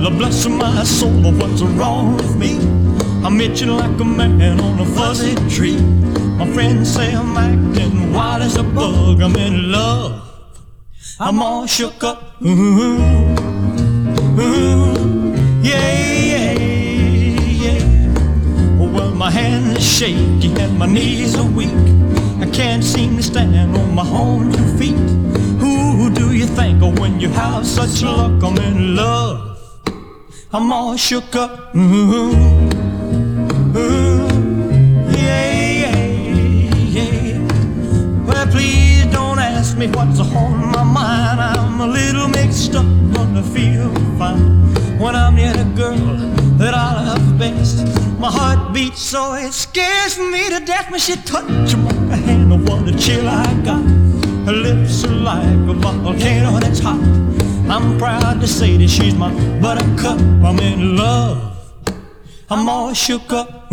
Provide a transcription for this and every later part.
bless my soul, what's wrong with me? I'm itching like a man on a fuzzy tree. My friends say I'm acting wild as a bug. I'm in love, I'm all shook up. Yeah, well, my hands are shaky and my knees are weak. I can't seem to stand on my own 2 feet. Who do you think of when you have such luck? I'm in love, I'm all shook up. Well, please don't ask me what's on my mind. I'm a little mixed up, but I feel fine when I'm near the girl that I love best. My heart beats so it scares me to death when she touches my hand. Oh, what a chill I got. Her lips are like a volcano that's hot. I'm proud to say that she's my buttercup. I'm in love, I'm all shook up.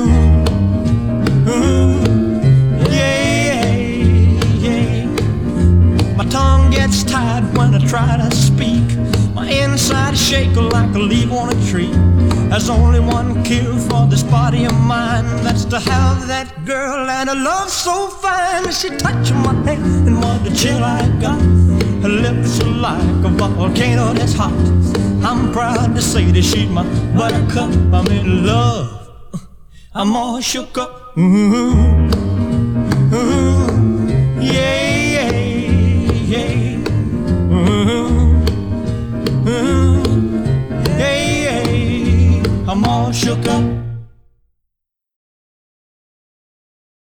My tongue gets tied when I try to speak. My inside shake like a leaf on a tree. There's only one cure for this body of mine, that's to have that girl and a love so fine. She touched my hand and what a chill I got. Her lips are like a volcano that's hot. I'm proud to say that she's my buttercup. I'm in love, I'm all shook up.